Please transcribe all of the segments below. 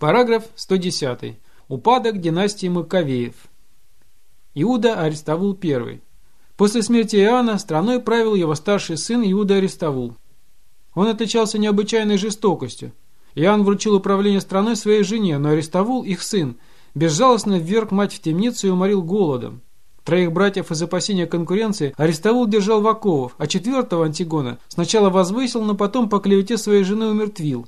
Параграф 110. Упадок династии Маковеев. Иуда Аристовул I. После смерти Иоанна страной правил его старший сын Иуда Аристовул. Он отличался необычайной жестокостью. Иоанн вручил управление страной своей жене, но Аристовул, их сын, безжалостно вверг мать в темницу и уморил голодом. Троих братьев из опасения конкуренции Аристовул держал в оковах, а четвертого, Антигона, сначала возвысил, но потом по клевете своей жены умертвил.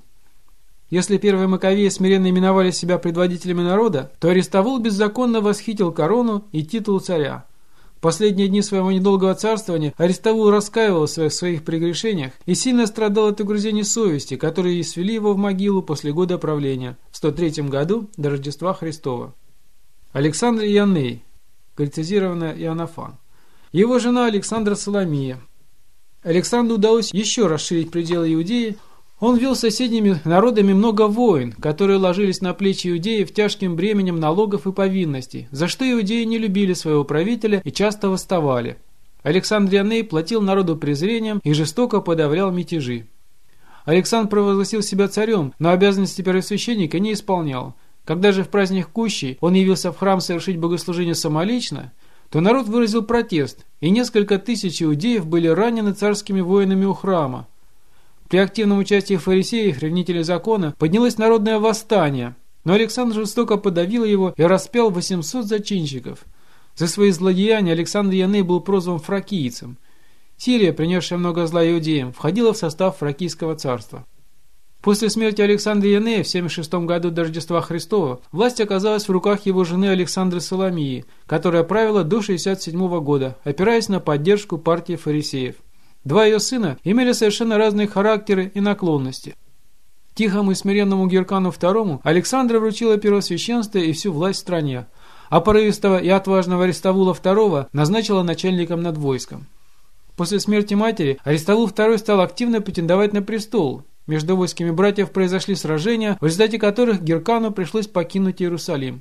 Если первые Маковеи смиренно именовали себя предводителями народа, то Аристовул беззаконно восхитил корону и титул царя. В последние дни своего недолгого царствования Аристовул раскаивался в своих прегрешениях и сильно страдал от угрызений совести, которые и свели его в могилу после года правления, в 103 году до Рождества Христова. Александр Ионей, галлицизированный Иоаннафан. Его жена Александра Соломия. Александру удалось еще расширить пределы Иудеи. Он вел с соседними народами много войн, которые ложились на плечи иудеев тяжким бременем налогов и повинностей, за что иудеи не любили своего правителя и часто восставали. Александр Ионей платил народу презрением и жестоко подавлял мятежи. Александр провозгласил себя царем, но обязанности первосвященника не исполнял. Когда же в праздник Кущей он явился в храм совершить богослужение самолично, то народ выразил протест, и несколько тысяч иудеев были ранены царскими воинами у храма. При активном участии фарисеев, ревнителей закона, поднялось народное восстание, но Александр жестоко подавил его и распял 800 зачинщиков. За свои злодеяния Александр Ионей был прозван фракийцем. Сирия, принесшая много зла иудеям, входила в состав фракийского царства. После смерти Александра Ионея в 76 году до Рождества Христова власть оказалась в руках его жены Александры Соломии, которая правила до 67 года, опираясь на поддержку партии фарисеев. Два ее сына имели совершенно разные характеры и наклонности. Тихому и смиренному Геркану II Александра вручила первосвященство и всю власть в стране, а порывистого и отважного Аристовула II назначила начальником над войском. После смерти матери Аристовул II стал активно претендовать на престол. Между войсками братьев произошли сражения, в результате которых Геркану пришлось покинуть Иерусалим.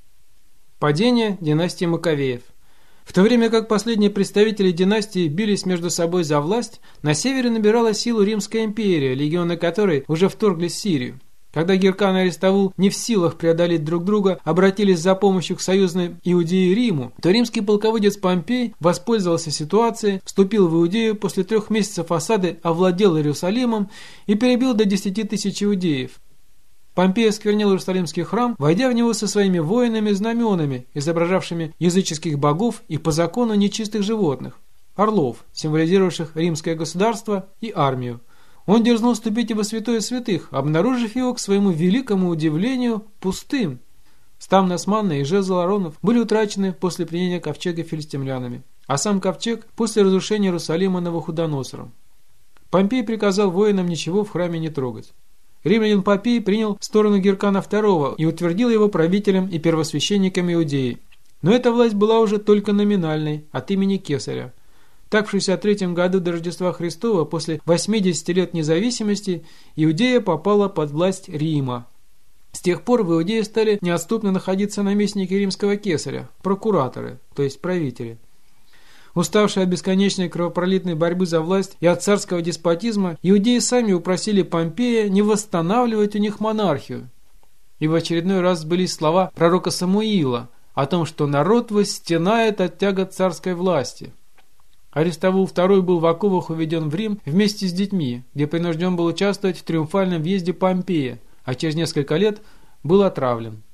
Падение династии Маковеев. В то время как последние представители династии бились между собой за власть, на севере набирала силу Римская империя, легионы которой уже вторглись в Сирию. Когда Геркан и Аристовул, не в силах преодолеть друг друга, обратились за помощью к союзной Иудее Риму, то римский полководец Помпей воспользовался ситуацией, вступил в Иудею, после 3 месяцев осады овладел Иерусалимом и перебил до 10 тысяч иудеев. Помпей осквернил Иерусалимский храм, войдя в него со своими воинами и знаменами, изображавшими языческих богов и по закону нечистых животных, орлов, символизировавших римское государство и армию. Он дерзнул вступить и во святое святых, обнаружив его, к своему великому удивлению, пустым. Стамнос Манна и жезл Ааронов были утрачены после пленения ковчега филистимлянами, а сам ковчег после разрушения Иерусалима Навуходоносором. Помпей приказал воинам ничего в храме не трогать. Римлянин Попей принял сторону Геркана II и утвердил его правителем и первосвященником Иудеи. Но эта власть была уже только номинальной, от имени Кесаря. Так в 63 году до Рождества Христова, после 80 лет независимости, Иудея попала под власть Рима. С тех пор в Иудее стали неотступно находиться наместники римского кесаря, прокураторы, то есть правители. Уставшие от бесконечной кровопролитной борьбы за власть и от царского деспотизма, иудеи сами упросили Помпея не восстанавливать у них монархию. И в очередной раз сбылись слова пророка Самуила о том, что народ восстенает от тягот царской власти. Аристовул II был в оковах уведен в Рим вместе с детьми, где принужден был участвовать в триумфальном въезде Помпея, а через несколько лет был отравлен.